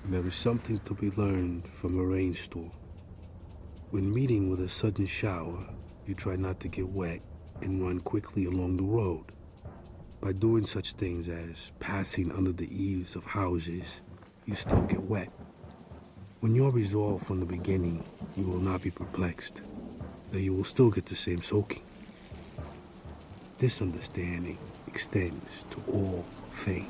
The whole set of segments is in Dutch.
And there is something to be learned from a rainstorm. When meeting with a sudden shower, you try not to get wet and run quickly along the road. By doing such things as passing under the eaves of houses, you still get wet. When you're resolved from the beginning, you will not be perplexed, that you will still get the same soaking. This understanding extends to all things.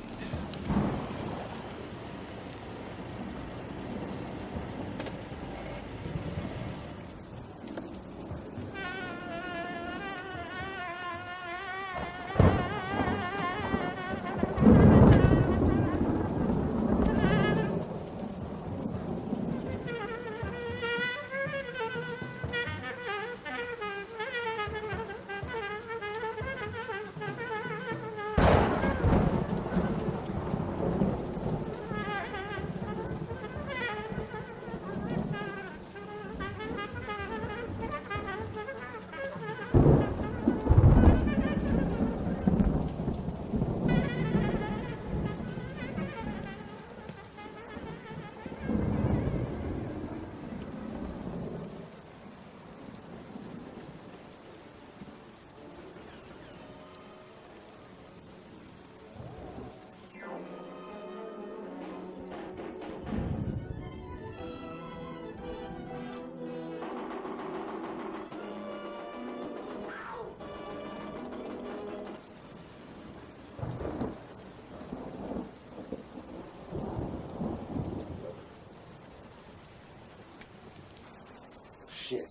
Shit.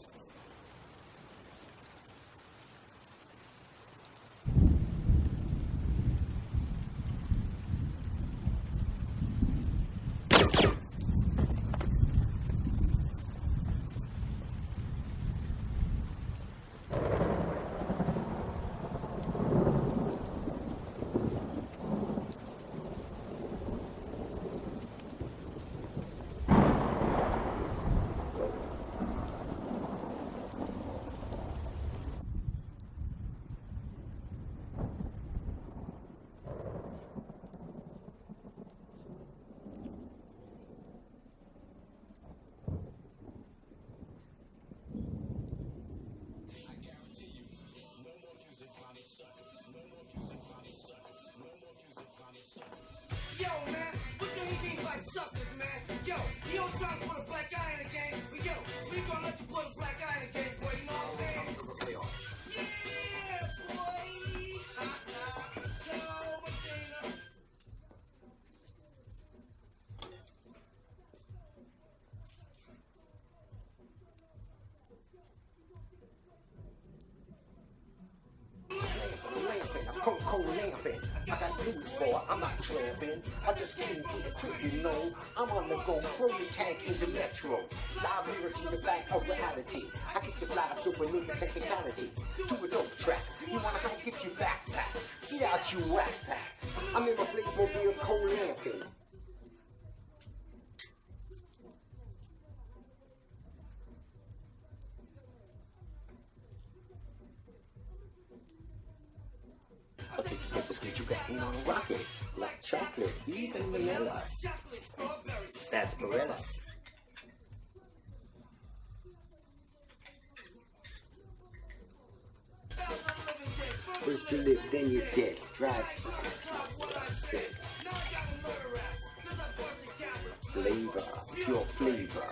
Yo, man, what do you mean by suckers, man? Yo, you don't try to put a black guy in the game, but yo, we gonna let you put a black guy in the game, boy, you know what I'm saying? Yeah, boy! Yo, Medina! Cold lamping. I got news for I'm not tramping. I just came to the crib, you know. I'm on the go, throw your tank into Metro. Live lyrics in the back of reality. I keep the fly super nigga technicality. To a dope track. You wanna hike, get your backpack. Get out your whack pack. I'm in my Playmobil cold lamping. I'll take the biscuit you got me on a rocket. Like chocolate, even vanilla. Sarsaparilla. First you live, then you're dead. Drive. Sick. Flavor, pure flavor.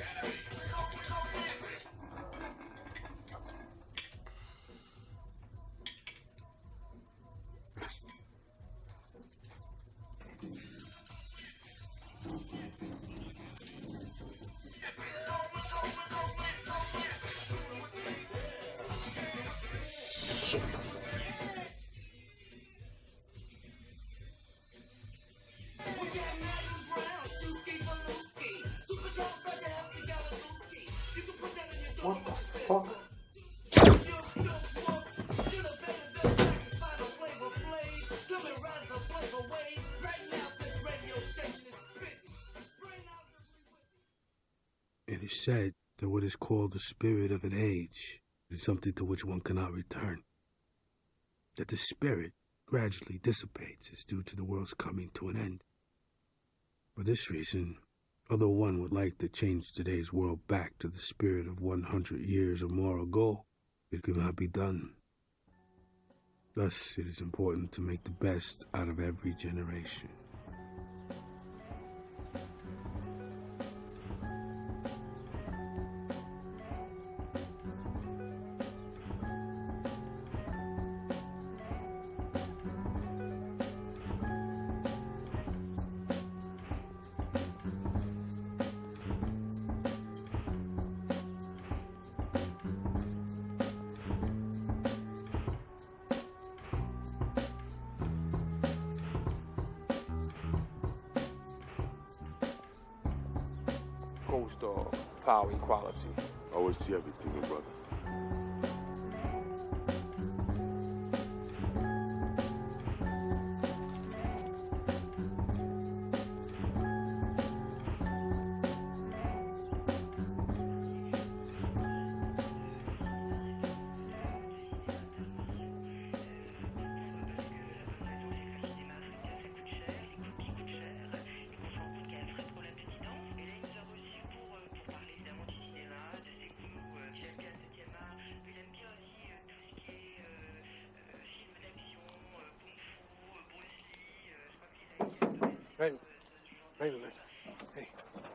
What the fuck? It is said that what is called the spirit of an age is something to which one cannot return. That the spirit gradually dissipates is due to the world's coming to an end. For this reason, Although one would like to change today's world back to the spirit of 100 years or more ago, it cannot be done. Thus, it is important to make the best out of every generation. Ghost Dog, power equality. I always see everything, my brother. Wait a minute. Hey.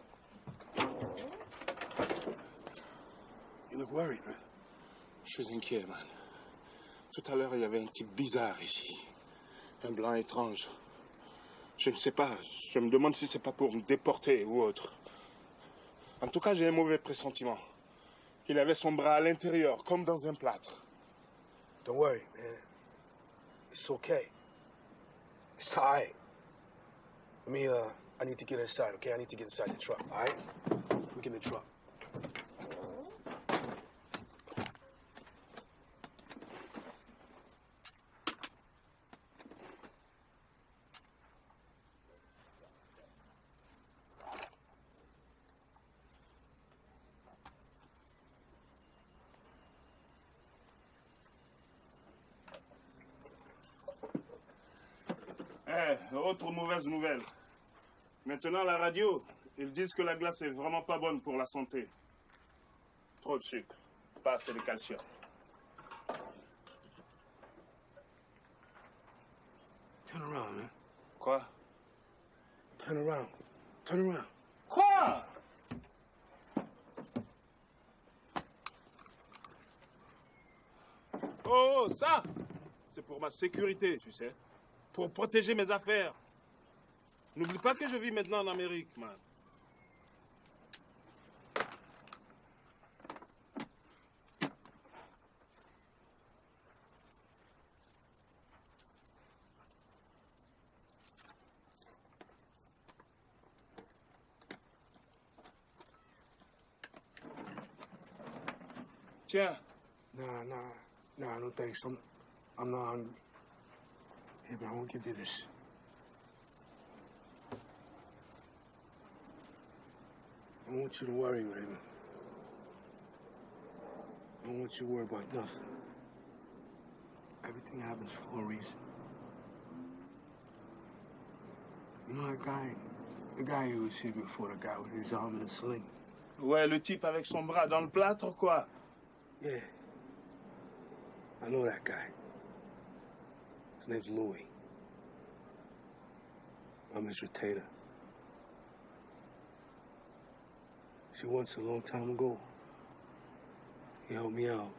You look worried, man. Je suis inquiet, man. Tout à l'heure, il y avait un type bizarre ici. Un blanc étrange. Je ne sais pas. Je me demande si c'est pas pour me déporter ou autre. En tout cas, j'ai un mauvais pressentiment. Il avait son bras à l'intérieur, comme dans un plâtre. Don't worry, man. It's okay. It's all right. I need to get inside, okay? I need to get inside the truck, all right? Let me get in the truck. Autre mauvaise nouvelle. Maintenant, la radio, ils disent que la glace est vraiment pas bonne pour la santé. Trop de sucre, pas assez de calcium. Turn around, man. Quoi? Turn around. Turn around. Quoi? Oh, ça, c'est pour ma sécurité, tu sais. Pour protéger mes affaires. N'oublie pas que je vis maintenant en Amérique, man. Tiens. Nah, no thanks. I'm not hungry. Here, man, I won't give you this. I don't want you to worry, Raymond. I don't want you to worry about nothing. Everything happens for a reason. You know that guy? The guy who was here before, the guy with his arm in a sling. Ouais, le type avec son bras dans le plâtre, quoi. Yeah. I know that guy. His name's Louis. I'm his retainer. See, once a long time ago, he helped me out.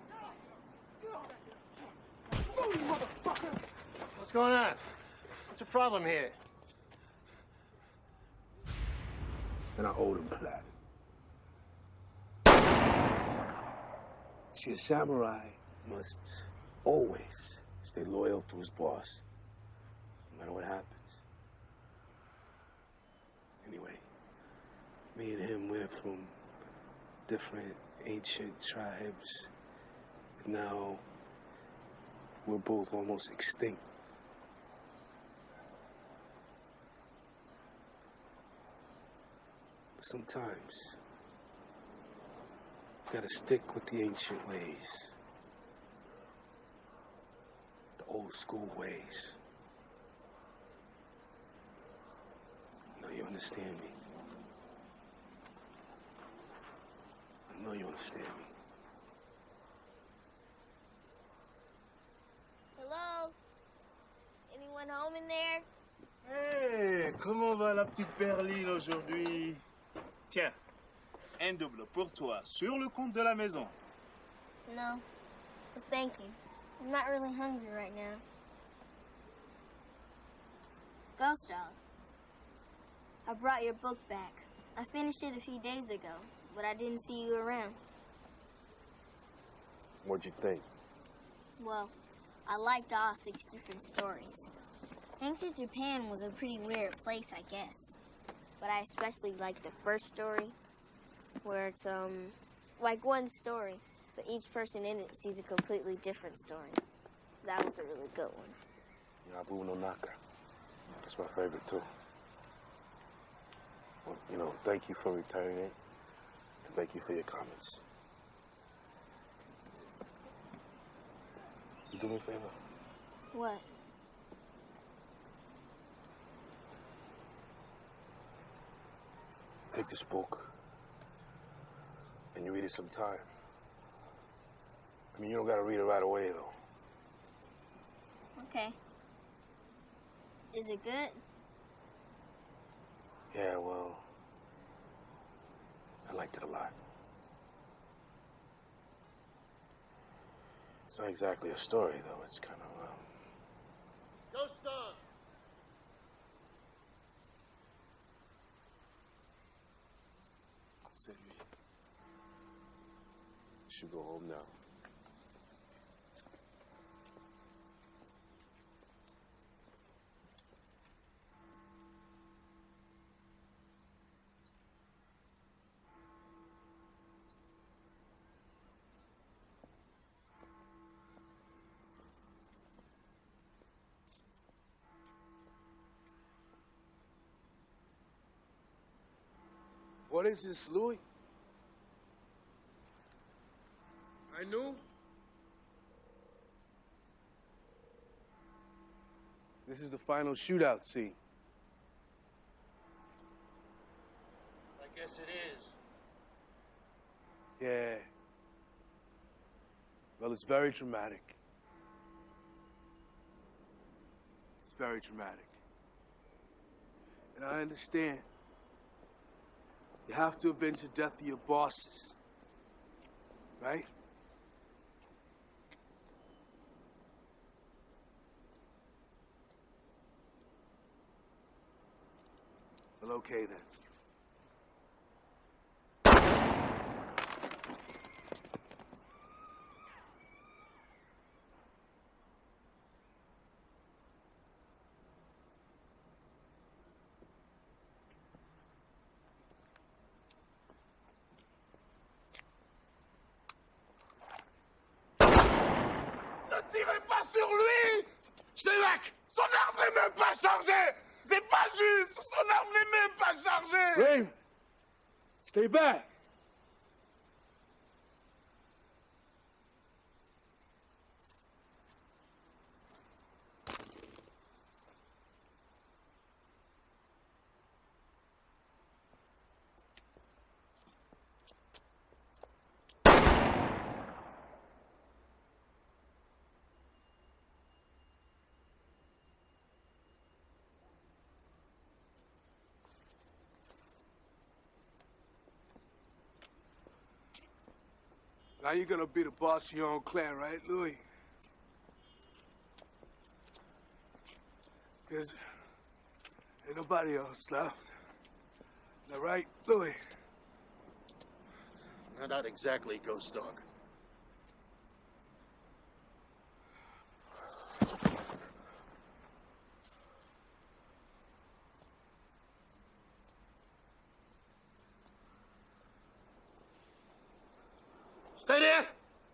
What's going on? What's the problem here? And I owed him for that. See, a samurai must always stay loyal to his boss, no matter what happens. Anyway, me and him, we're from different ancient tribes. And now we're both almost extinct. But sometimes you gotta stick with the ancient ways. The old school ways. Now you understand me? know you understand me. Hello? Anyone home in there? Hey, comment va la petite Berline aujourd'hui? Tiens, un double pour toi, sur le compte de la maison. No. But thank you. I'm not really hungry right now. Ghost Dog. I brought your book back. I finished it a few days ago, but I didn't see you around. What'd you think? Well, I liked all 6 different stories. Ancient Japan was a pretty weird place, I guess. But I especially liked the first story, where it's, like one story, but each person in it sees a completely different story. That was a really good one. Yabu no Naka. That's my favorite, too. Well, you know, thank you for returning it, and thank you for your comments. You do me a favor? What? Take this book, and you read it sometime. I mean, you don't gotta read it right away, though. Okay. Is it good? Yeah, well, I liked it a lot. It's not exactly a story, though. It's kind of, Ghost Dog! C'est lui. You should go home now. What is this, Louis? I knew. This is the final shootout scene. I guess it is. Yeah. Well, it's very dramatic. It's very dramatic. And I understand. You have to avenge the death of your bosses. Right? Well, okay then. Ne tirez pas sur lui! Shellac! Son arme n'est même pas chargée! C'est pas juste! Son arme n'est même pas chargée! Raymond! Stay back! Now you're gonna be the boss of your own clan, right, Louis? Because ain't nobody else left. Is that right, Louis? Not exactly, Ghost Dog. Stay there!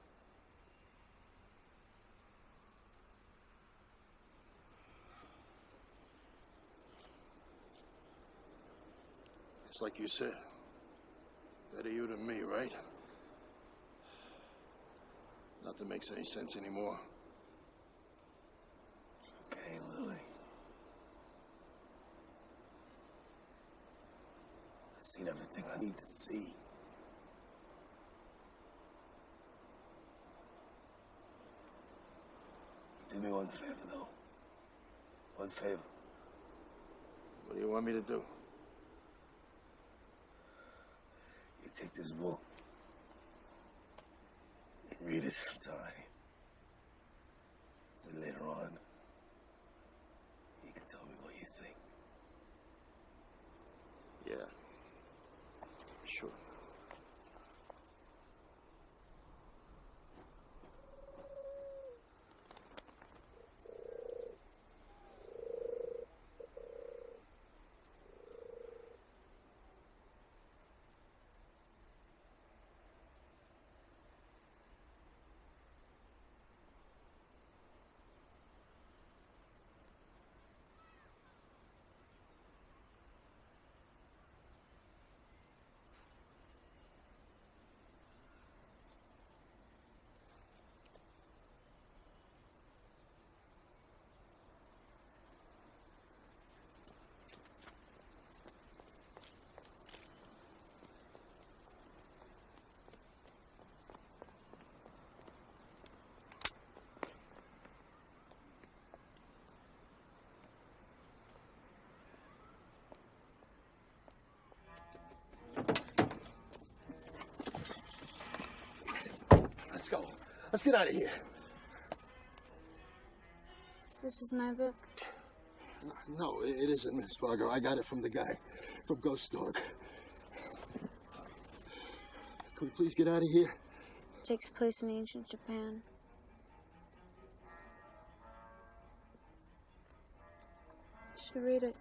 It's like you said. Better you than me, right? Nothing makes any sense anymore. Okay, Louis. I've seen everything I need to see. Do me one favor, though. One favor. What do you want me to do? You take this book and read it sometime. So later on, you can tell me what you think. Yeah. Sure. Let's go. Let's get out of here. This is my book. No, it isn't, Miss Fargo. I got it from the guy from Ghost Dog. Could we please get out of here? It takes place in ancient Japan. You should read it.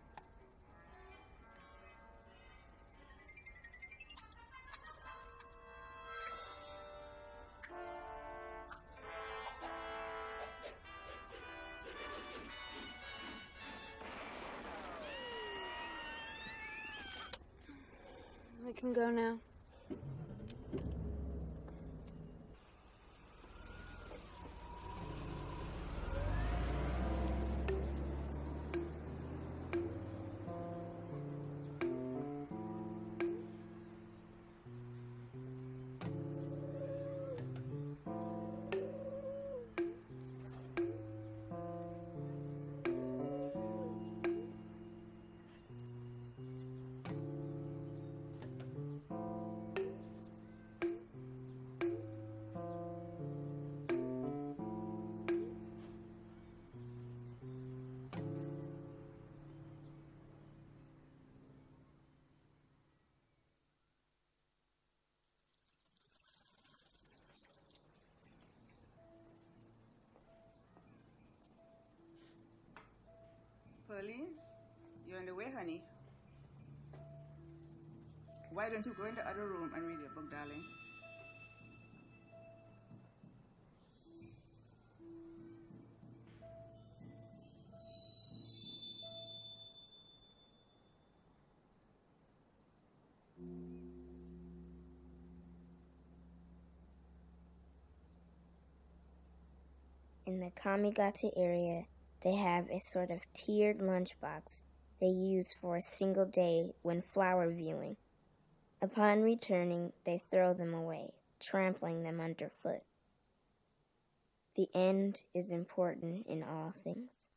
We can go now. Pearline, you're on the way, honey. Why don't you go in the other room and read your book, darling? In the Kamigata area, they have a sort of tiered lunchbox they use for a single day when flower viewing. Upon returning, they throw them away, trampling them underfoot. The end is important in all things.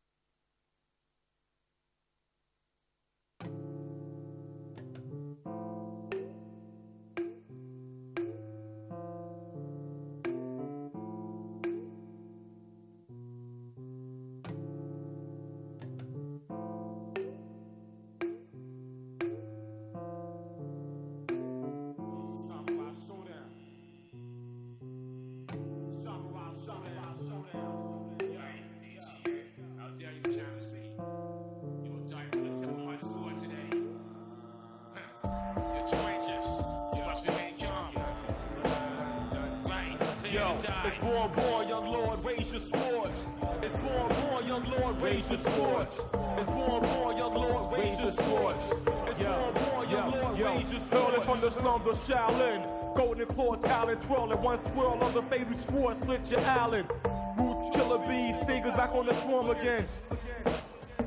It's born, young lord, raise your swords. It's born, young lord, raise your swords. It's born, young lord, raise your swords. It's born, young lord, raise your swords. Hurling from the slums of Shaolin, golden claw talent, twirling one swirl of the fatal sword, split your Allen. Root killer bees, stingers back on the swarm again.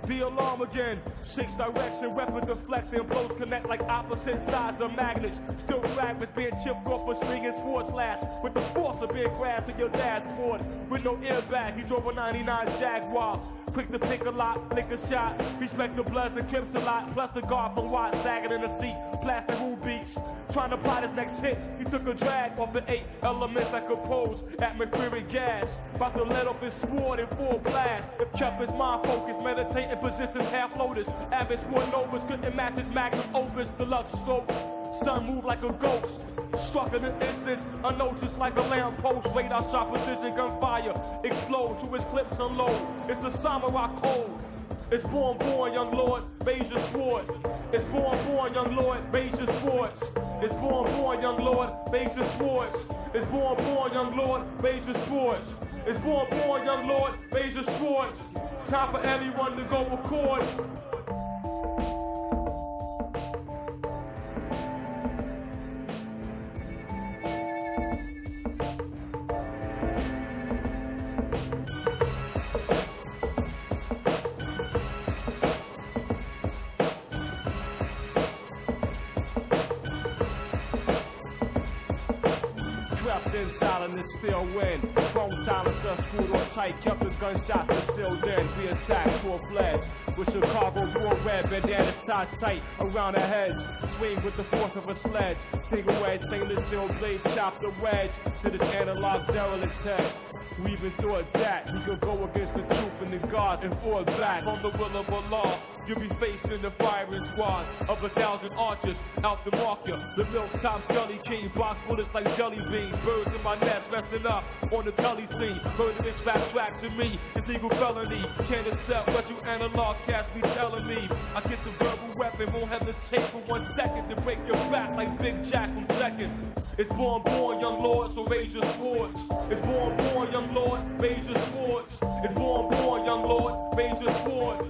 the alarm again. 6 direction, weapon deflecting, blows connect like opposite sides of magnets. Still fragments being chipped off a swinging sports lash. With the force of being grabbed to your dashboard. With no airbag, he drove a 99 Jaguar. Quick to pick a lot, lick a shot. Respect the Bloods and Crips a lot. Plus the guard from Watt sagging in the seat. Plastic Rue Beach. Trying to plot his next hit. He took a drag off the 8 elements that compose atmospheric gas. About to let off his sword in full blast. If kept his mind focused, meditating position half lotus. Avid sport novas couldn't match his magnum opus. Deluxe stroke. Sun moved like a ghost. Struck in an instance, unnoticed like a lamppost. Radar shot precision gunfire. Explode to his clips unload. It's a samurai code. It's born, young lord, raise your sword. It's born, young lord, raise your swords. It's born, young lord, raise your swords. It's born, young lord, raise your swords. It's born, young lord, raise your swords. Time for everyone to go record. In silence, still win. Chrome silencer screwed on tight, kept the gunshots concealed in. We attacked full-fledged with Chicago war red bandanas tied tight around our heads. Swing with the force of a sledge. Single edge stainless steel blade chopped a wedge to this analog derelict's head. We even thought that we could go against the truth and the gods and fall back on the will of Allah. You'll be facing the firing squad of 1,000 archers out the marker. The milk top Scully King, box bullets like jelly beans. Birds in my nest resting up on the telly scene. Heard of this rap track to me, it's legal felony. Can't accept what you analog cats be telling me. I get the verbal weapon, won't hesitate for 1 second to break your back like Big Jack from Tekken. It's born, young lord, so raise your swords. It's born, young lord, raise your swords. It's born, young lord, raise your swords.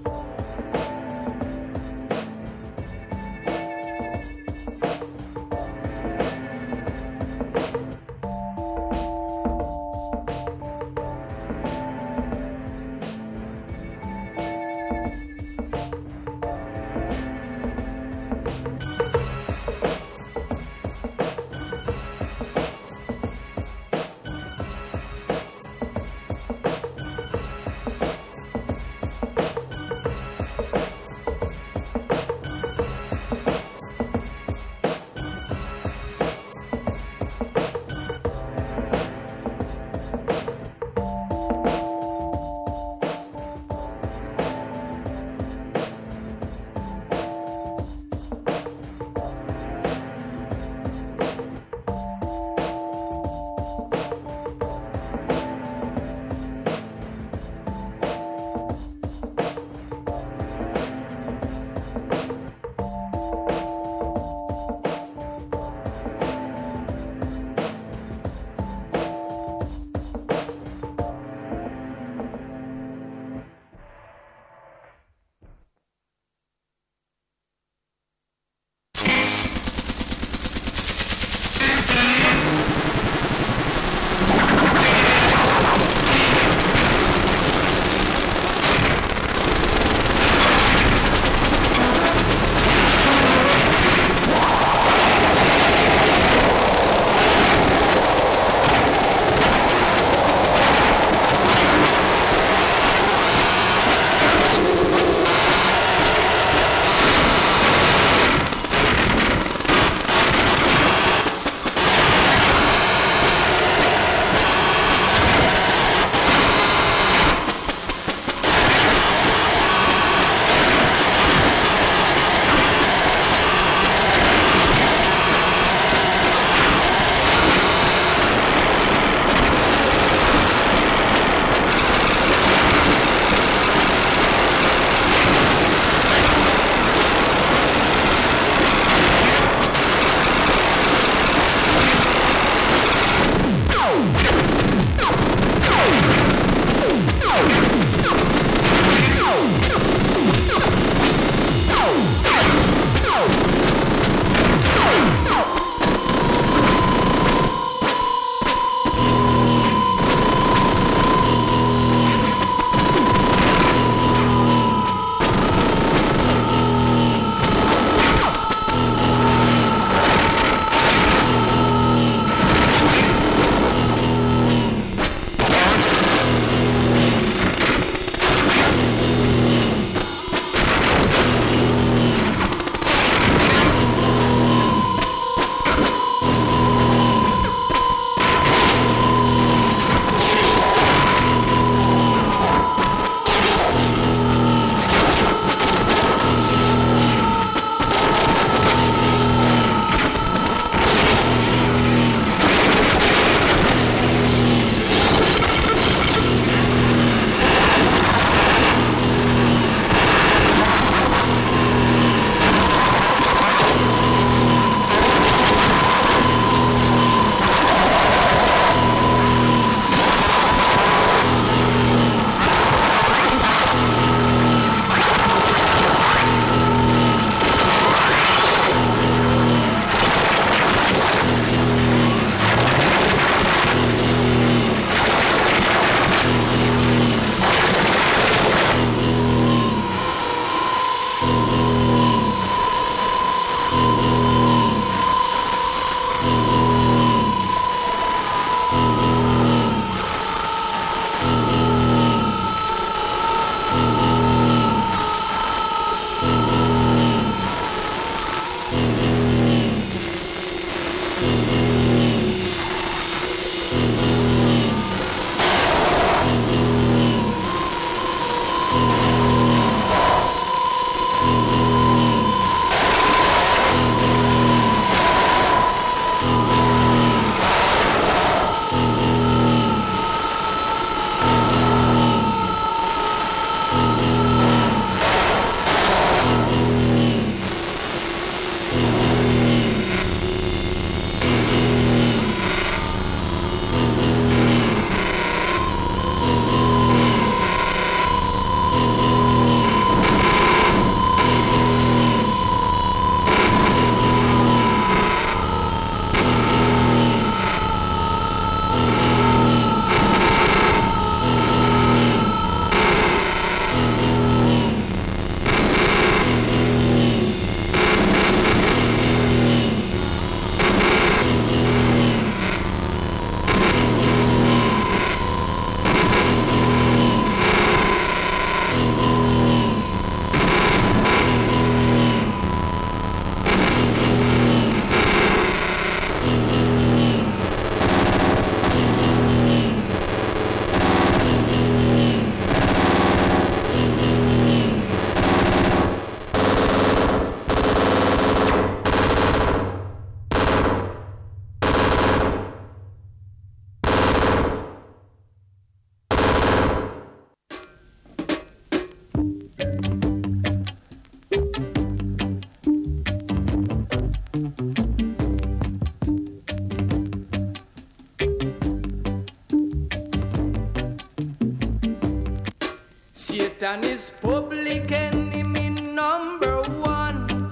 Satan is public enemy number one.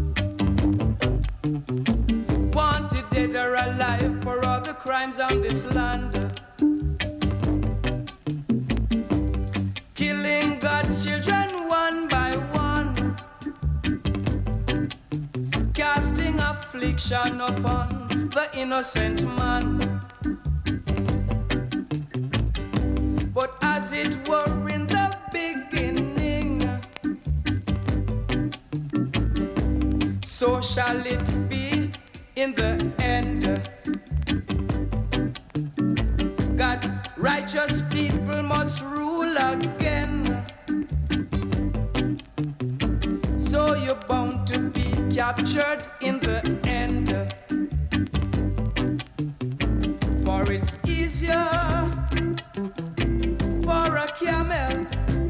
Wanted dead or alive for all the crimes on this land. Killing God's children one by one. Casting affliction upon the innocent man. But as it were in the beginning, so shall it be in the end. God's righteous people must rule again. So you're bound to be captured in the end. For it's easier for a camel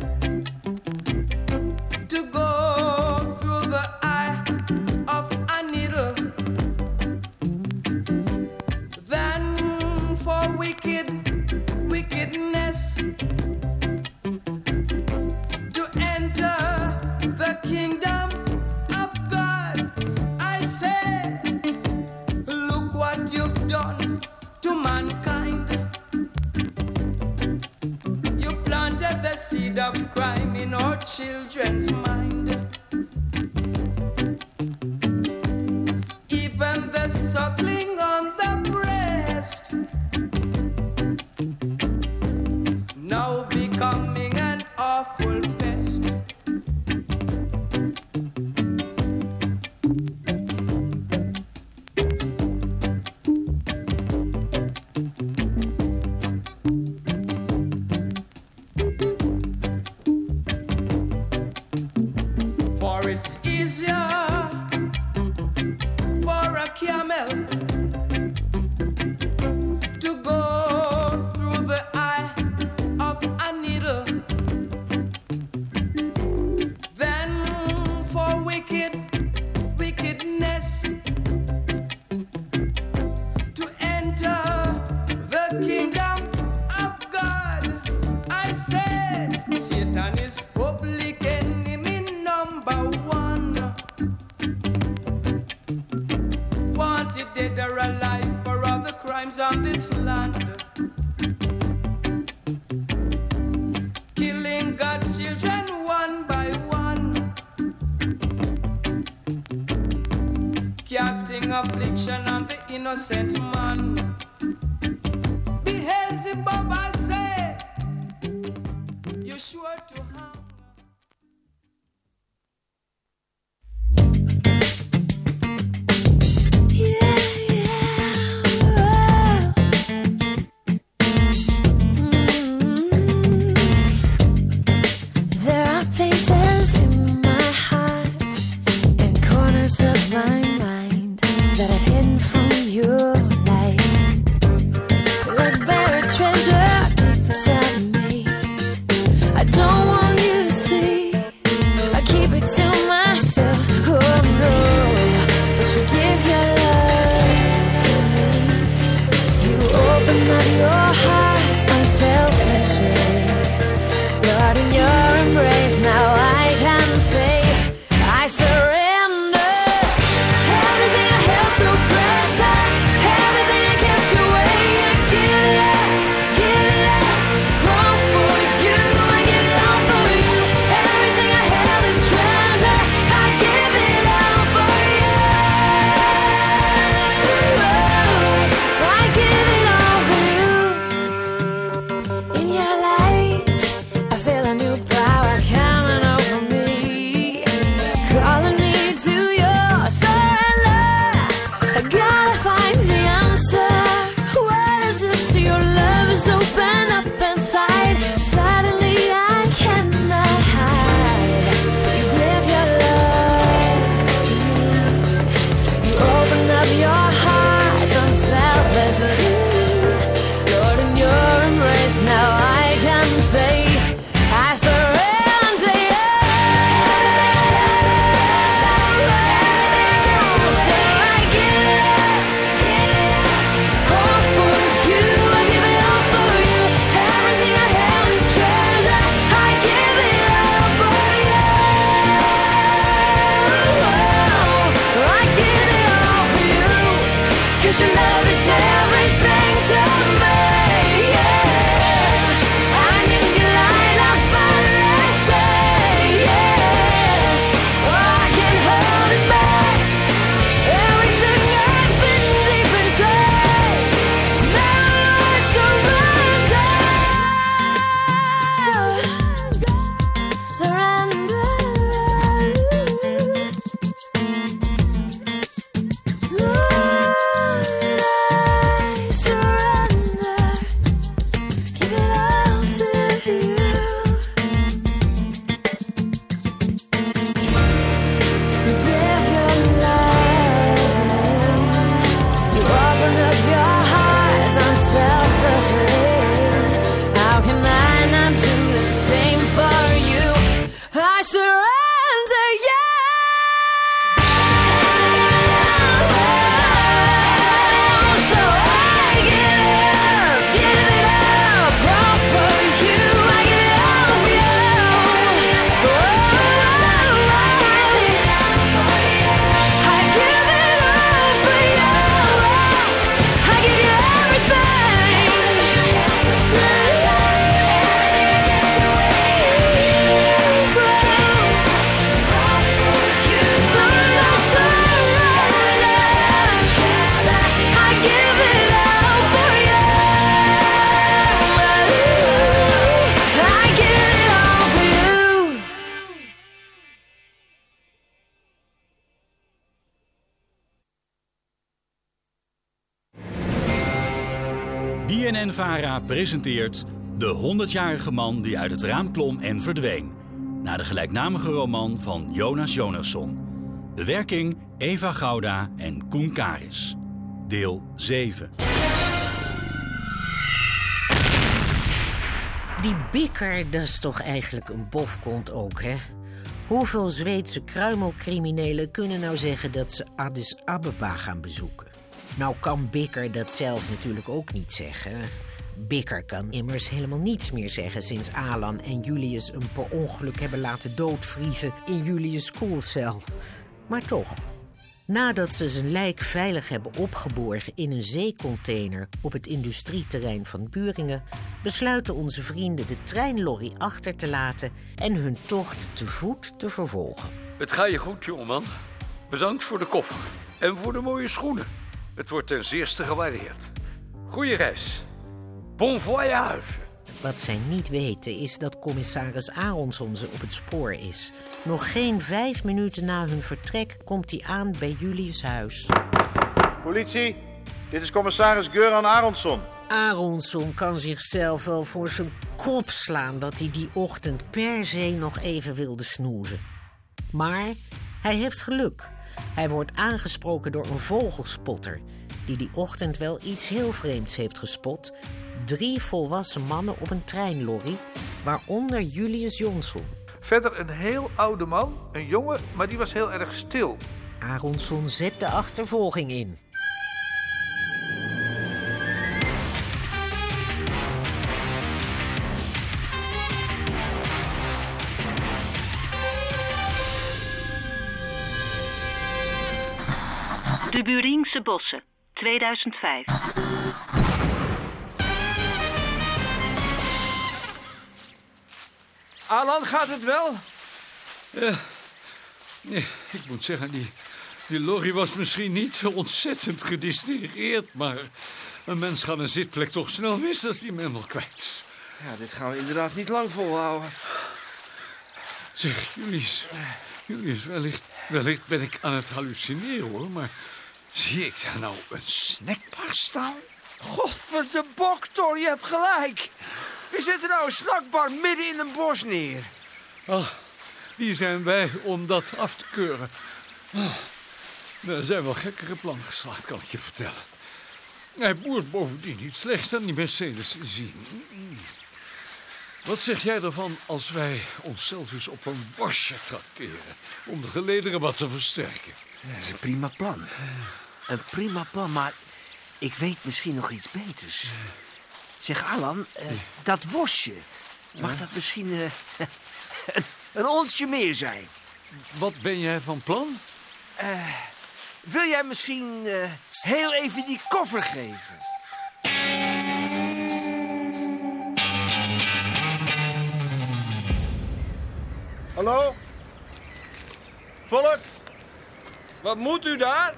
to go through the eye of a needle than for wickedness to enter the kingdom of God. I say, look what you've done to mankind. You planted the seed of crime in our children's mind. Even the suckling on the breast now becoming an awful pest. For it's easier for a camel to go through the eye of a needle than for wickedness to enter the kingdom of God. I say, Satan is public enemy number one. Wanted dead or alive for all the crimes on this land. Killing God's children one by one. Casting affliction on the innocent man. Beelzebub, I say, you're sure to harm. There are places in my heart and corners of my mind that I've hidden from your light. BNN-VARA presenteert De 100-jarige man die uit het raam klom en verdween. Naar de gelijknamige roman van Jonas Jonasson. Bewerking Eva Gouda en Koen Karis. Deel 7. Die bikker, dat is toch eigenlijk een bofkont ook, hè? Hoeveel Zweedse kruimelcriminelen kunnen nou zeggen dat ze Addis Ababa gaan bezoeken? Nou kan Bikker dat zelf natuurlijk ook niet zeggen. Bikker kan immers helemaal niets meer zeggen sinds Alan en Julius hem per ongeluk hebben laten doodvriezen in Julius' koelcel. Maar toch, nadat ze zijn lijk veilig hebben opgeborgen in een zeecontainer op het industrieterrein van Buringen, besluiten onze vrienden de treinlorry achter te laten en hun tocht te voet te vervolgen. Het gaat je goed, jongeman. Bedankt voor de koffer en voor de mooie schoenen. Het wordt ten zeerste gewaardeerd. Goeie reis. Bon voyage. Wat zij niet weten is dat commissaris Aronson ze op het spoor is. Nog geen 5 minuten na hun vertrek komt hij aan bij Julius' huis. Politie, dit is commissaris Göran Aronson. Aronson kan zichzelf wel voor zijn kop slaan dat hij die ochtend per se nog even wilde snoezen. Maar hij heeft geluk. Hij wordt aangesproken door een vogelspotter die ochtend wel iets heel vreemds heeft gespot. 3 volwassen mannen op een treinlorry, waaronder Julius Jonsson. Verder een heel oude man, een jongen, maar die was heel erg stil. Aronson zet de achtervolging in. De Buringse Bossen, 2005. Alan, gaat het wel? Nee, ik moet zeggen, die lorry was misschien niet ontzettend gedistingeerd, maar een mens gaat een zitplek toch snel mis als die hem helemaal kwijt is. Ja, dit gaan we inderdaad niet lang volhouden. Zeg, Julius, wellicht ben ik aan het hallucineren, hoor, maar zie ik daar nou een snackbar staan? Godverdeboktor, je hebt gelijk. We zetten nou een snackbar midden in een bos neer. Oh, wie zijn wij om dat af te keuren? Oh, er zijn wel gekkere plannen geslaagd, kan ik je vertellen. Hij boert bovendien niet slecht aan die Mercedes te zien. Wat zeg jij ervan als wij onszelf eens op een bosje trakteren om de gelederen wat te versterken? Dat is een prima plan. Een prima plan, maar ik weet misschien nog iets beters. Zeg, Alan, dat worstje, mag dat misschien een onsje meer zijn? Wat ben jij van plan? Wil jij misschien heel even die koffer geven? Hallo? Volk? Wat moet u daar?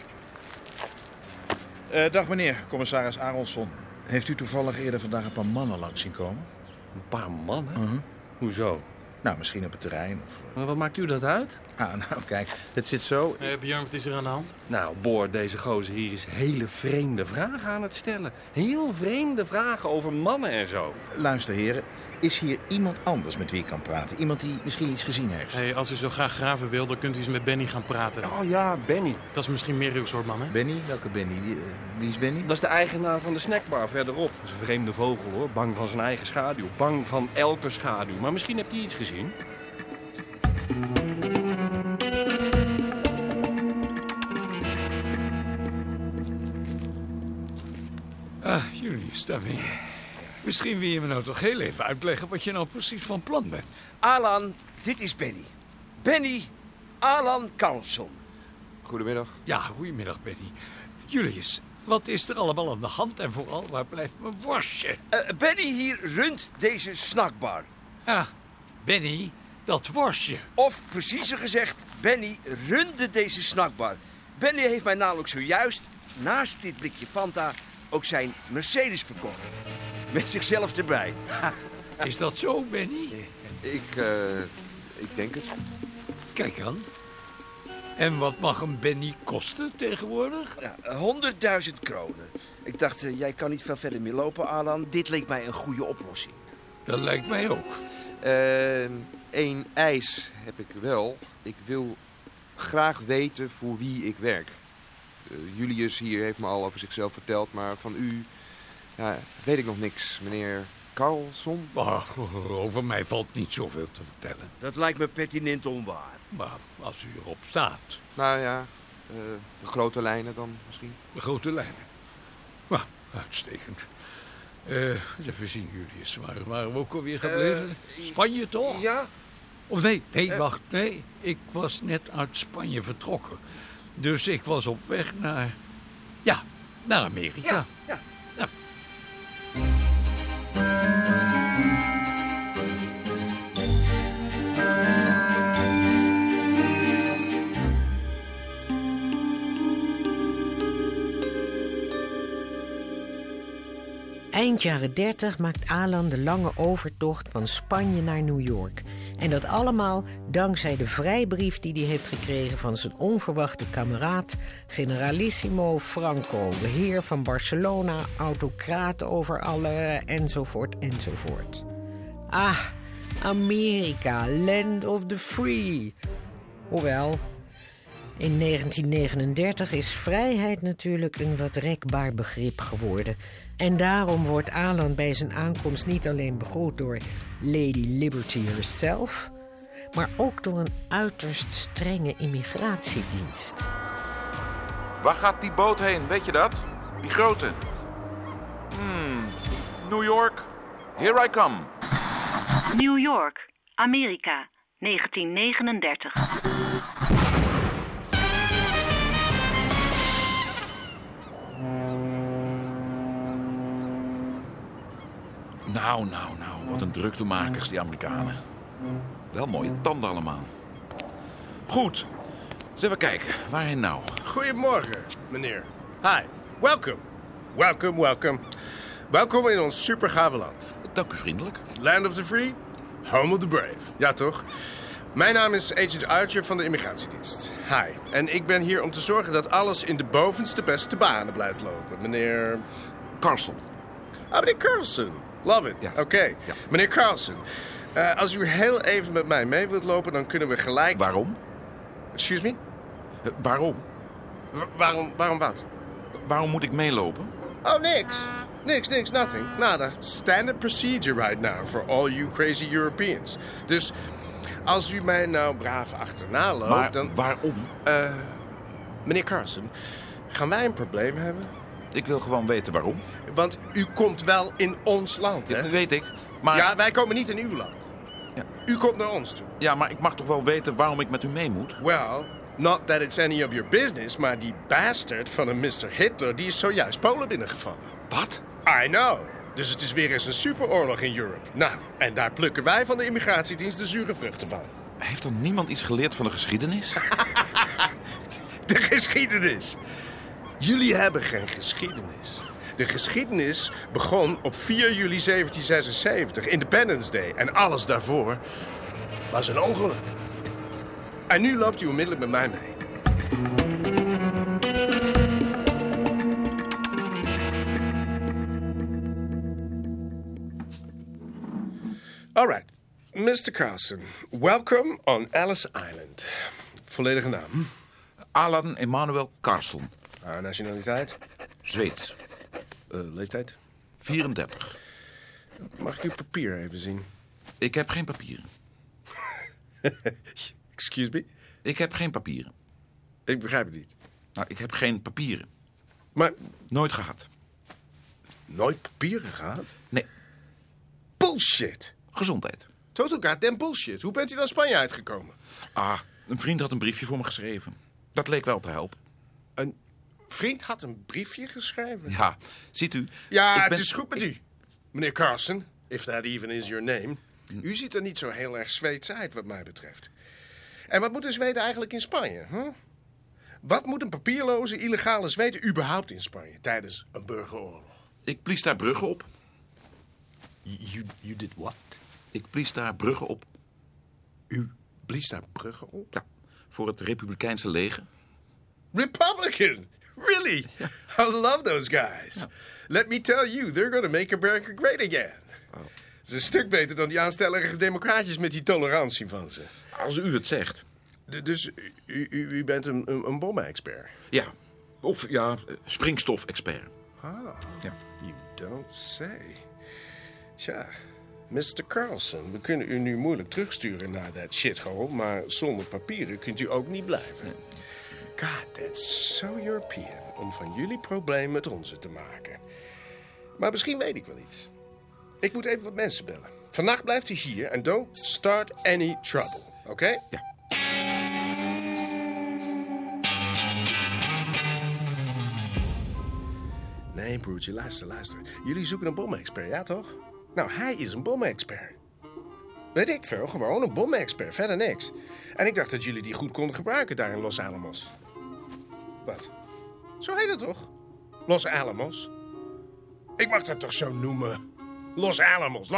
Dag meneer, commissaris Aronson. Heeft u toevallig eerder vandaag een paar mannen langs zien komen? Een paar mannen? Hoezo? Nou, misschien op het terrein of... Maar wat maakt u dat uit? Ah, nou kijk, het zit zo... Björn, wat is er aan de hand? Nou, Boor, deze gozer hier is hele vreemde vragen aan het stellen. Heel vreemde vragen over mannen en zo. Luister heren, is hier iemand anders met wie ik kan praten? Iemand die misschien iets gezien heeft? Als u zo graag graven wil, dan kunt u eens met Benny gaan praten. Oh ja, Benny. Dat is misschien meer uw soort man, hè? Benny? Welke Benny? Wie is Benny? Dat is de eigenaar van de snackbar verderop. Dat is een vreemde vogel, hoor. Bang van zijn eigen schaduw. Bang van elke schaduw. Maar misschien heb je iets gezien. Ah, Julius, daarmee. Misschien wil je me nou toch heel even uitleggen wat je nou precies van plan bent. Alan, dit is Benny. Benny, Alan Carlson. Goedemiddag. Ja, goedemiddag, Benny. Julius, wat is er allemaal aan de hand en vooral, waar blijft mijn worstje? Benny hier runt deze snackbar. Ah, Benny, dat worstje. Of preciezer gezegd, Benny runde deze snackbar. Benny heeft mij namelijk zojuist, naast dit blikje Fanta, ook zijn Mercedes verkocht. Met zichzelf erbij. Is dat zo, Benny? Ik denk het. Kijk aan. En wat mag een Benny kosten tegenwoordig? Ja, 100.000 kronen. Ik dacht, jij kan niet veel verder meer lopen, Alan. Dit leek mij een goede oplossing. Dat lijkt mij ook. 1 eis heb ik wel. Ik wil graag weten voor wie ik werk. Julius hier heeft me al over zichzelf verteld, maar van u weet ik nog niks, meneer Carlson. Over mij valt niet zoveel te vertellen. Dat lijkt me pertinent onwaar. Maar als u erop staat. Nou ja, de grote lijnen dan misschien. De grote lijnen. Nou, uitstekend. Eens even zien, Julius. Waar waren we ook alweer gebleven? Spanje toch? Ja. Of nee, wacht. Nee, ik was net uit Spanje vertrokken. Dus ik was op weg naar... Ja, naar Amerika. Ja. Eind jaren 30 maakt Alan de lange overtocht van Spanje naar New York. En dat allemaal dankzij de vrijbrief die hij heeft gekregen van zijn onverwachte kameraad, generalissimo Franco, de heer van Barcelona, autocraat over alle, enzovoort. Ah, Amerika, land of the free. Hoewel, in 1939 is vrijheid natuurlijk een wat rekbaar begrip geworden. En daarom wordt Alan bij zijn aankomst niet alleen begroet door Lady Liberty herself, maar ook door een uiterst strenge immigratiedienst. Waar gaat die boot heen, weet je dat? Die grote. New York, here I come. New York, Amerika, 1939. Nou, wat een druktemakers, die Amerikanen. Wel mooie tanden allemaal. Goed, eens even kijken. Waarheen nou? Goedemorgen, meneer. Hi, welcome. Welkom in ons supergave land. Dank u vriendelijk. Land of the free, home of the brave. Ja, toch? Mijn naam is Agent Archer van de immigratiedienst. Hi, en ik ben hier om te zorgen dat alles in de bovenste beste banen blijft lopen. Meneer... Carlson. Meneer Carlson. Love it. Ja. Oké. Ja. Meneer Carlson, als u heel even met mij mee wilt lopen, dan kunnen we gelijk... Waarom? Excuse me? Waarom? Waarom wat? Waarom moet ik meelopen? Oh, niks, nothing, nada. Standard procedure right now for all you crazy Europeans. Dus als u mij nou braaf achterna loopt, maar dan... waarom? Meneer Carlson, gaan wij een probleem hebben? Ik wil gewoon weten waarom. Want u komt wel in ons land, hè? Dat weet ik, maar... Ja, wij komen niet in uw land. Ja. U komt naar ons toe. Ja, maar ik mag toch wel weten waarom ik met u mee moet? Well, not that it's any of your business, maar die bastard van een Mr. Hitler, die is zojuist Polen binnengevallen. Wat? I know. Dus het is weer eens een superoorlog in Europe. Nou, en daar plukken wij van de immigratiedienst de zure vruchten van. Heeft dan niemand iets geleerd van de geschiedenis? De geschiedenis. Jullie hebben geen geschiedenis. De geschiedenis begon op 4 juli 1776, Independence Day. En alles daarvoor was een ongeluk. En nu loopt u onmiddellijk met mij mee. Alright. Mr. Carlson, welcome on Ellis Island. Volledige naam? Alan Emanuel Carlson. Nationaliteit? Zweeds. Leeftijd? 34. Mag ik uw papier even zien? Ik heb geen papieren. Excuse me? Ik heb geen papieren. Ik begrijp het niet. Nou, ik heb geen papieren. Maar... Nooit gehad. Nooit papieren gehad? Nee. Bullshit. Gezondheid. Total goddamn bullshit. Hoe bent u dan Spanje uitgekomen? Een vriend had een briefje voor me geschreven. Dat leek wel te helpen. Een vriend had een briefje geschreven? Ja, ziet u. Ja, het is goed met u. Meneer Carlson, if that even is your name. U ziet er niet zo heel erg Zweeds uit, wat mij betreft. En wat moet een Zwede eigenlijk in Spanje? Huh? Wat moet een papierloze, illegale Zwede überhaupt in Spanje tijdens een burgeroorlog? Ik blies daar bruggen op. You did what? Ik blies daar bruggen op. U blies daar bruggen op? Ja, voor het Republikeinse leger. Republican? Really? I love those guys. Let me tell you, they're gonna make America great again. Het is een stuk beter dan die aanstellerige democraatjes met die tolerantie van ze. Als u het zegt. Dus u bent een bommen-expert? Ja. Of ja, springstof-expert. Ah, ja. You don't say. Tja, Mr. Carlson, we kunnen u nu moeilijk terugsturen naar dat shithole, maar zonder papieren kunt u ook niet blijven. Nee. God, that's so European om van jullie probleem met onze te maken. Maar misschien weet ik wel iets. Ik moet even wat mensen bellen. Vannacht blijft u hier en don't start any trouble, oké? Ja. Nee, broertje, luister. Jullie zoeken een bommen-expert, ja toch? Nou, hij is een bommen-expert. Weet ik veel, gewoon een bommen-expert, verder niks. En ik dacht dat jullie die goed konden gebruiken daar in Los Alamos. Wat? Zo heet het toch? Los Alamos? Ik mag dat toch zo noemen? Los Alamos.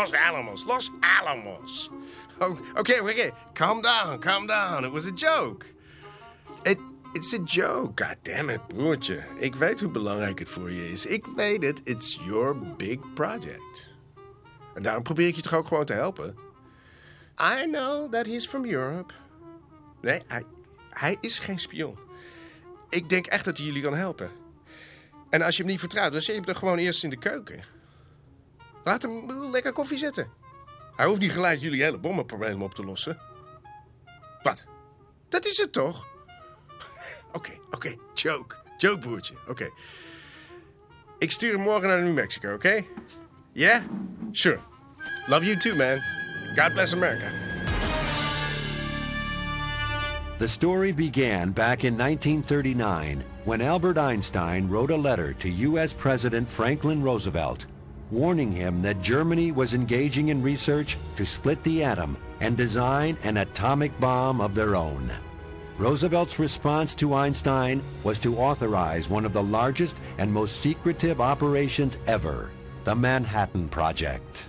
Okay. Calm down. It was a joke. It's a joke. God damn it, broertje. Ik weet hoe belangrijk het voor je is. Ik weet het. It's your big project. En daarom probeer ik je toch ook gewoon te helpen. I know that he's from Europe. Nee, hij is geen spion. Ik denk echt dat hij jullie kan helpen. En als je hem niet vertrouwt, dan zet je hem toch gewoon eerst in de keuken. Laat hem lekker koffie zetten. Hij hoeft niet gelijk jullie hele bommenprobleem op te lossen. Wat? Dat is het toch? Oké. Joke, broertje. Oké. Ik stuur hem morgen naar New Mexico, oké? Yeah? Sure. Love you too, man. God bless America. The story began back in 1939 when Albert Einstein wrote a letter to U.S. President Franklin Roosevelt, warning him that Germany was engaging in research to split the atom and design an atomic bomb of their own. Roosevelt's response to Einstein was to authorize one of the largest and most secretive operations ever, the Manhattan Project.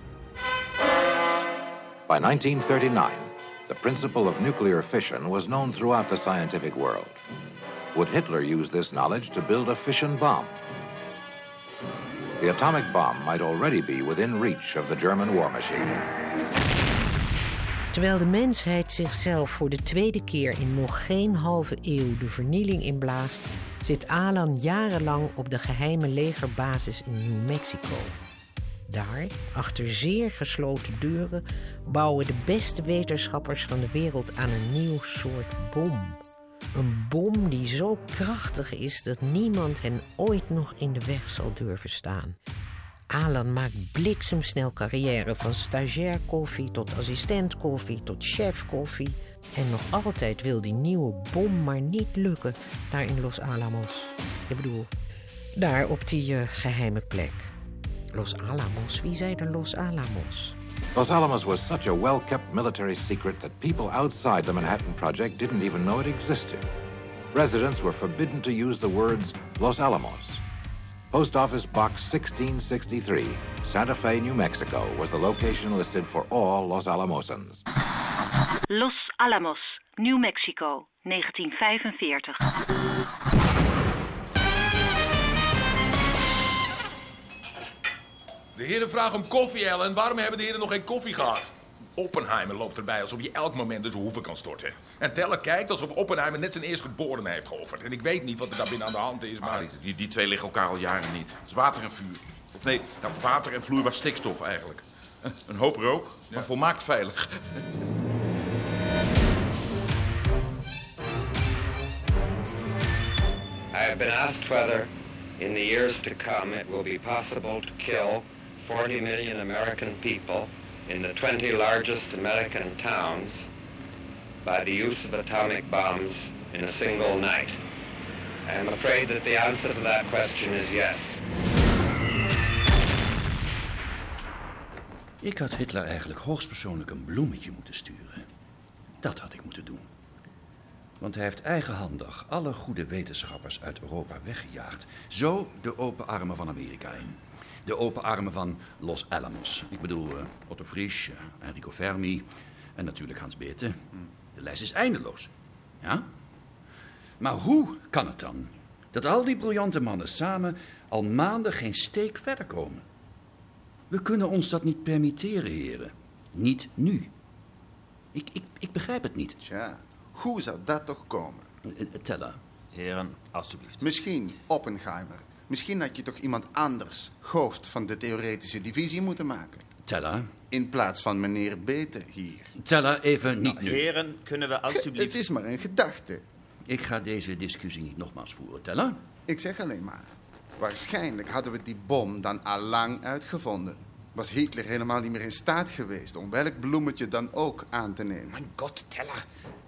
By 1939, the principle of nuclear fission was known throughout the scientific world. Would Hitler use this knowledge to build a fission bomb? The atomic bomb might already be within reach of the German war machine. Terwijl de mensheid zichzelf voor de tweede keer in nog geen halve eeuw de vernieling inblaast, zit Alan jarenlang op de geheime legerbasis in New Mexico. Daar, achter zeer gesloten deuren, bouwen de beste wetenschappers van de wereld aan een nieuw soort bom. Een bom die zo krachtig is dat niemand hen ooit nog in de weg zal durven staan. Alan maakt bliksemsnel carrière van stagiair koffie tot assistent koffie tot chef koffie. En nog altijd wil die nieuwe bom maar niet lukken daar in Los Alamos. Ik bedoel, daar op die geheime plek. Los Alamos? Wie zei er Los Alamos? Los Alamos was such a well-kept military secret that people outside the Manhattan Project didn't even know it existed. Residents were forbidden to use the words Los Alamos. Post Office Box 1663, Santa Fe, New Mexico, was the location listed for all Los Alamosans. Los Alamos, New Mexico, 1945. De heren vragen om koffie, Ellen. Waarom hebben de heren nog geen koffie gehad? Oppenheimer loopt erbij alsof je elk moment dus hoeven kan storten. En Teller kijkt alsof Oppenheimer net zijn eerstgeborene heeft geofferd. En ik weet niet wat er daar binnen aan de hand is, maar... Die twee liggen elkaar al jaren niet. Het is water en vuur. Of nee, nou, water en vloeibaar stikstof eigenlijk. Een hoop rook, maar volmaakt veilig. I have been asked whether in the years to come it will be possible to kill 40 million American people in the 20 largest American towns by the use of atomic bombs in a single night. I am afraid that the answer to that question is yes. Ik had Hitler eigenlijk hoogstpersoonlijk een bloemetje moeten sturen. Dat had ik moeten doen. Want hij heeft eigenhandig alle goede wetenschappers uit Europa weggejaagd. Zo de open armen van Amerika in. De open armen van Los Alamos. Ik bedoel Otto Frisch, Enrico Fermi en natuurlijk Hans Bethe. De lijst is eindeloos. Ja? Maar hoe kan het dan Dat al die briljante mannen samen al maanden geen steek verder komen. We kunnen ons dat niet permitteren, heren. Niet nu. Ik begrijp het niet. Tja, hoe zou dat toch komen? Teller. Heren, alstublieft. Misschien Oppenheimer. Misschien had je toch iemand anders hoofd van de theoretische divisie moeten maken. Teller. In plaats van meneer Bethe hier. Teller, even niet nu. Heren, kunnen we alstublieft... Het is maar een gedachte. Ik ga deze discussie niet nogmaals voeren. Teller? Ik zeg alleen maar. Waarschijnlijk hadden we die bom dan al lang uitgevonden. Was Hitler helemaal niet meer in staat geweest om welk bloemetje dan ook aan te nemen. Mijn god, Teller.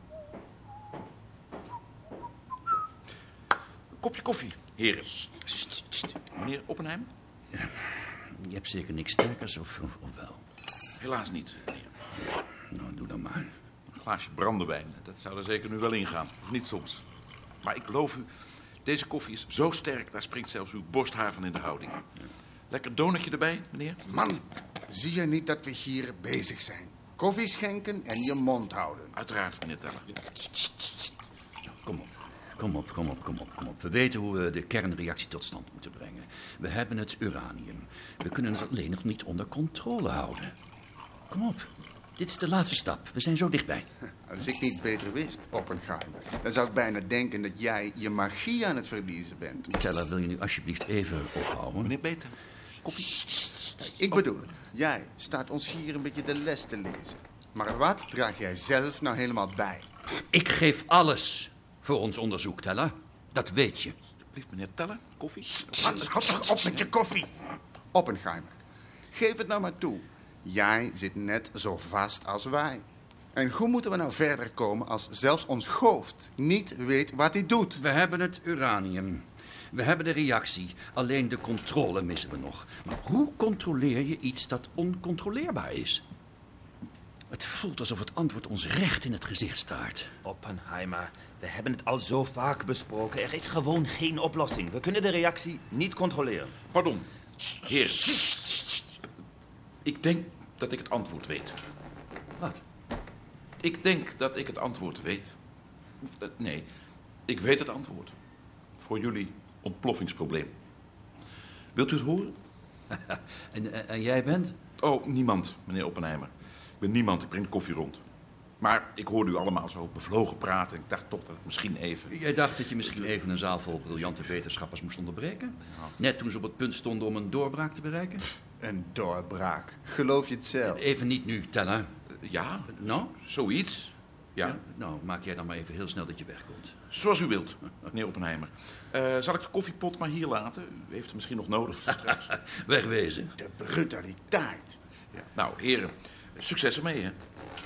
Kopje koffie, heren. Meneer Oppenheimer? Ja, je hebt zeker niks sterkers, of wel? Helaas niet, meneer. Nou, doe dan maar. Een glaasje brandewijn, dat zou er zeker nu wel ingaan. Of niet soms. Maar ik beloof u, deze koffie is zo sterk, daar springt zelfs uw borsthaar van in de houding. Lekker donutje erbij, meneer? Man, zie je niet dat we hier bezig zijn? Koffie schenken en je mond houden. Uiteraard, meneer Teller. Kom op. We weten hoe we de kernreactie tot stand moeten brengen. We hebben het uranium. We kunnen het alleen nog niet onder controle houden. Kom op. Dit is de laatste stap. We zijn zo dichtbij. Als ik niet beter wist, Oppenheimer, dan zou ik bijna denken dat jij je magie aan het verliezen bent. Teller, wil je nu alsjeblieft even ophouden? Meneer Bethe, koffie. Ik bedoel, jij staat ons hier een beetje de les te lezen. Maar wat draag jij zelf nou helemaal bij? Ik geef alles voor ons onderzoek, Teller. Dat weet je. Alsjeblieft, meneer Teller, koffie. Houd toch op met je koffie. Oppenheimer, geef het nou maar toe. Jij zit net zo vast als wij. En hoe moeten we nou verder komen als zelfs ons hoofd niet weet wat hij doet? We hebben het uranium. We hebben de reactie. Alleen de controle missen we nog. Maar hoe controleer je iets dat oncontroleerbaar is? Het voelt alsof het antwoord ons recht in het gezicht staart. Oppenheimer, we hebben het al zo vaak besproken. Er is gewoon geen oplossing. We kunnen de reactie niet controleren. Pardon, heer. Ik denk dat ik het antwoord weet. Wat? Ik denk dat ik het antwoord weet. Nee, ik weet het antwoord. Voor jullie ontploffingsprobleem. Wilt u het horen? En jij bent? Oh, niemand, meneer Oppenheimer. Ik ben niemand, ik breng de koffie rond. Maar ik hoorde u allemaal zo bevlogen praten. Ik dacht toch dat ik misschien even... Jij dacht dat je misschien even een zaal vol briljante wetenschappers moest onderbreken? Net toen ze op het punt stonden om een doorbraak te bereiken? Een doorbraak? Geloof je het zelf? Even niet nu, Teller. Ja, nou? Zoiets. Ja. Nou, maak jij dan maar even heel snel dat je wegkomt. Zoals u wilt, meneer Oppenheimer. Zal ik de koffiepot maar hier laten? U heeft hem misschien nog nodig straks. Wegwezen. De brutaliteit. Ja. Nou, heren, succes ermee, hè.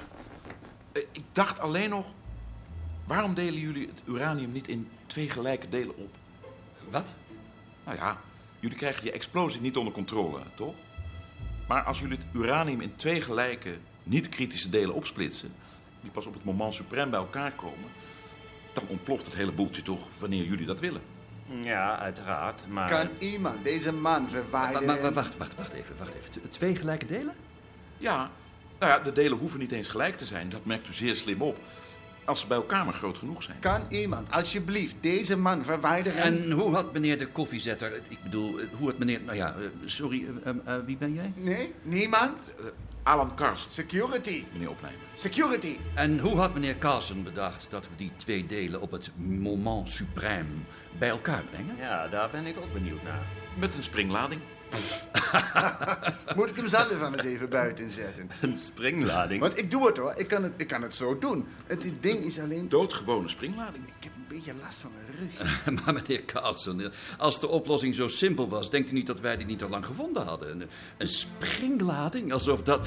Ik dacht alleen nog, waarom delen jullie het uranium niet in 2 gelijke delen op? Wat? Nou ja, jullie krijgen je explosie niet onder controle, toch? Maar als jullie het uranium in 2 gelijke, niet-kritische delen opsplitsen, die pas op het moment suprême bij elkaar komen, dan ontploft het hele boeltje toch wanneer jullie dat willen. Ja, uiteraard, maar... Kan iemand deze man verwijderen? Wacht even. 2 gelijke delen? Ja, nou ja, de delen hoeven niet eens gelijk te zijn. Dat merkt u zeer slim op. Als ze bij elkaar maar groot genoeg zijn. Kan iemand alsjeblieft deze man verwijderen? En hoe had meneer de koffiezetter... Ik bedoel, hoe had meneer... Nou ja, sorry, wie ben jij? Nee, niemand. Alan Carson. Security. Meneer Oppenheimer. Security. En hoe had meneer Carson bedacht dat we die 2 delen op het moment suprême bij elkaar brengen? Ja, daar ben ik ook benieuwd naar. Met een springlading. Moet ik hem zelf aan eens even buiten zetten? Een springlading? Want ik doe het hoor, ik kan het zo doen. Het ding is alleen... Doodgewone springlading. Ik heb een beetje last van mijn rug. Maar meneer Carson, als de oplossing zo simpel was, denkt u niet dat wij die niet al lang gevonden hadden? Een springlading? Alsof dat...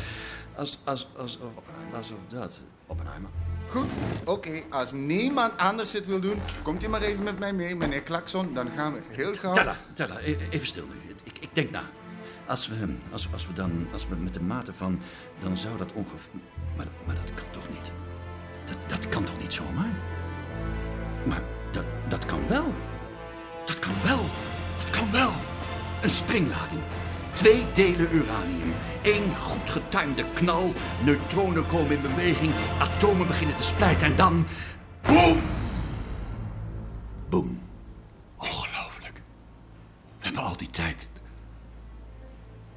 Alsof dat... Oppenheimer. Goed, oké. Als niemand anders het wil doen, komt u maar even met mij mee, meneer Klakson. Dan gaan we heel gauw... Teller, even stil nu. Ik denk na. Als we met de mate van... Dan zou dat ongeveer... Maar dat kan toch niet? Dat kan toch niet zomaar? Maar dat kan wel. Dat kan wel. Een springlading. 2 delen uranium. 1 goed getimede knal. Neutronen komen in beweging. Atomen beginnen te splijten. En dan... Boom! Boom. Ongelooflijk.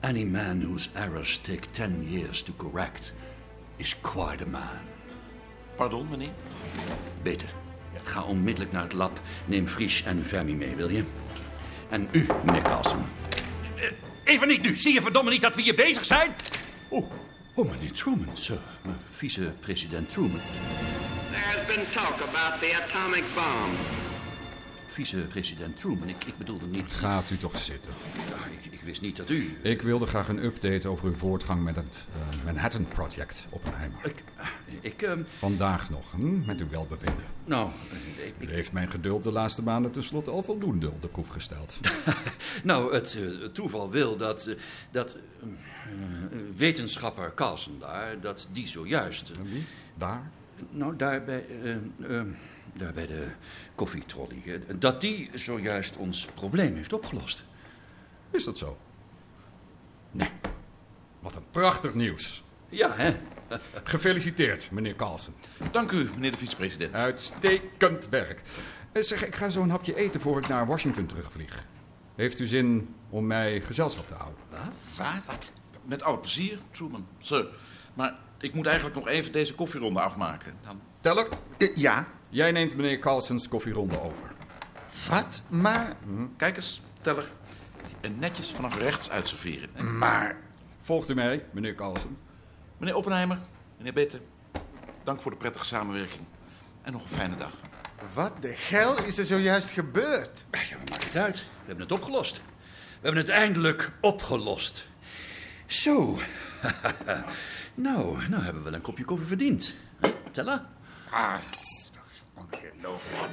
Any man whose errors take 10 years to correct is quite a man. Pardon, meneer? Beter. Ga onmiddellijk naar het lab. Neem Fries en Fermi mee, wil je? En u, meneer Carlson. Even niet nu. Zie je verdomme niet dat we hier bezig zijn? Oh, meneer Truman, sir. Vice-president Truman. There has been talk about the atomic bomb. Vice-president Truman, ik bedoelde niet... Gaat u toch zitten. Ja, ik wist niet dat u... Ik wilde graag een update over uw voortgang met het Manhattan Project, Oppenheimer. Vandaag nog, met uw welbevinden. Nou, U heeft mijn geduld de laatste maanden tenslotte al voldoende op de proef gesteld. Nou, het toeval wil dat wetenschapper Carlson daar, dat die zojuist... Wie? Daar? Nou, daar bij de koffietrolley. Dat die zojuist ons probleem heeft opgelost. Is dat zo? Nee. Wat een prachtig nieuws. Ja, hè? Gefeliciteerd, meneer Carlson. Dank u, meneer de vicepresident. Uitstekend werk. Zeg, ik ga zo een hapje eten voor ik naar Washington terugvlieg. Heeft u zin om mij gezelschap te houden? Wat? Met alle plezier, Truman. Sir. Maar ik moet eigenlijk nog even deze koffieronde afmaken. Dan... Teller? Ja? Jij neemt meneer Carlsons koffieronde over. Wat? Maar... Kijk eens, Teller. En netjes vanaf rechts uitserveren. Hè? Maar... Volgt u mij, meneer Carlson? Meneer Oppenheimer, meneer Bette, dank voor de prettige samenwerking. En nog een fijne dag. Wat de hel is er zojuist gebeurd? Ja, maar maakt het uit. We hebben het opgelost. We hebben het eindelijk opgelost. Zo. nou hebben we wel een kopje koffie verdiend. Teller? Dat is toch ongelooflijk.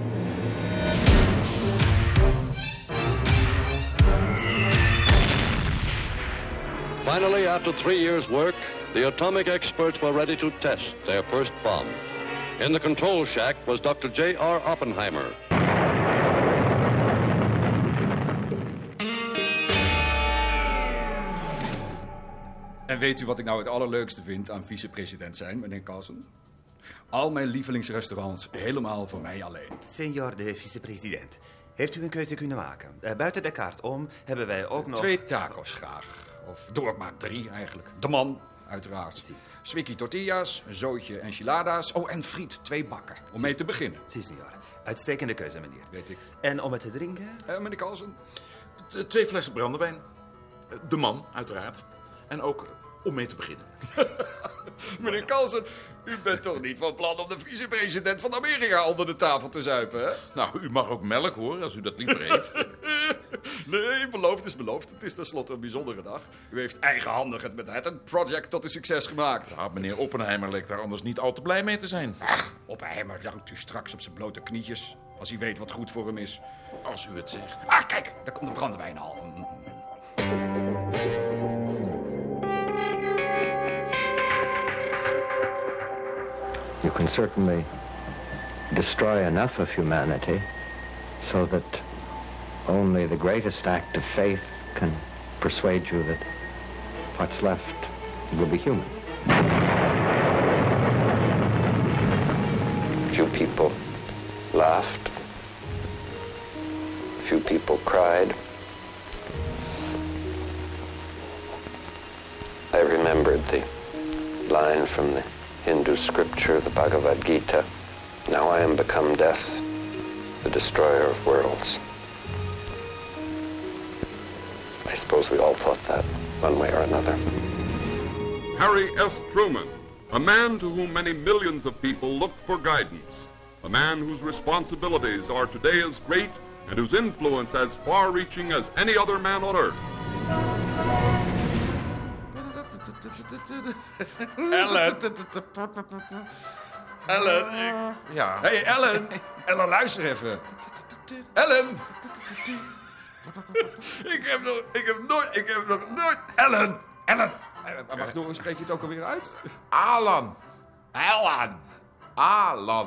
Finally, after 3 years' work, the atomic experts were ready to test their first bomb. In the control shack was Dr. J.R. Oppenheimer. En weet u wat ik nou het allerleukste vind aan vicepresident zijn, meneer Carlson? Al mijn lievelingsrestaurants helemaal voor mij alleen. Senor de vicepresident, heeft u een keuze kunnen maken? Buiten de kaart om hebben wij ook nog... 2 tacos graag. Of door maar 3 eigenlijk. De man, uiteraard. Swiki tortillas, een zootje enchiladas. Oh, en friet, 2 bakken. Om mee te beginnen. Si, senor. Uitstekende keuze, meneer. Weet ik. En om het te drinken? Meneer Carlson? 2 flessen brandewijn. De man, uiteraard. En ook om mee te beginnen. Meneer Carlson, u bent toch niet van plan om de vicepresident van Amerika onder de tafel te zuipen, hè? Nou, u mag ook melk, hoor, als u dat liever heeft. Nee, beloofd is beloofd. Het is tenslotte een bijzondere dag. U heeft eigenhandig het Manhattan Project tot een succes gemaakt. Ja, meneer Oppenheimer leek daar anders niet al te blij mee te zijn. Ach, Oppenheimer dankt u straks op zijn blote knietjes. Als hij weet wat goed voor hem is. Als u het zegt. Ah, kijk, daar komt de brandewijn al. You can certainly destroy enough of humanity so that only the greatest act of faith can persuade you that what's left will be human. Few people laughed. Few people cried. I remembered the line from the Hindu scripture, the Bhagavad Gita. Now I am become death, the destroyer of worlds. I suppose we all thought that, one way or another. Harry S. Truman, a man to whom many millions of people looked for guidance, a man whose responsibilities are today as great and whose influence as far-reaching as any other man on earth. Ellen, Ja. Hey, Ellen. Ellen, luister even. Ellen. Ik heb nog nooit... Ellen. Wacht, hoe spreek je het ook alweer uit? Alan. Alan.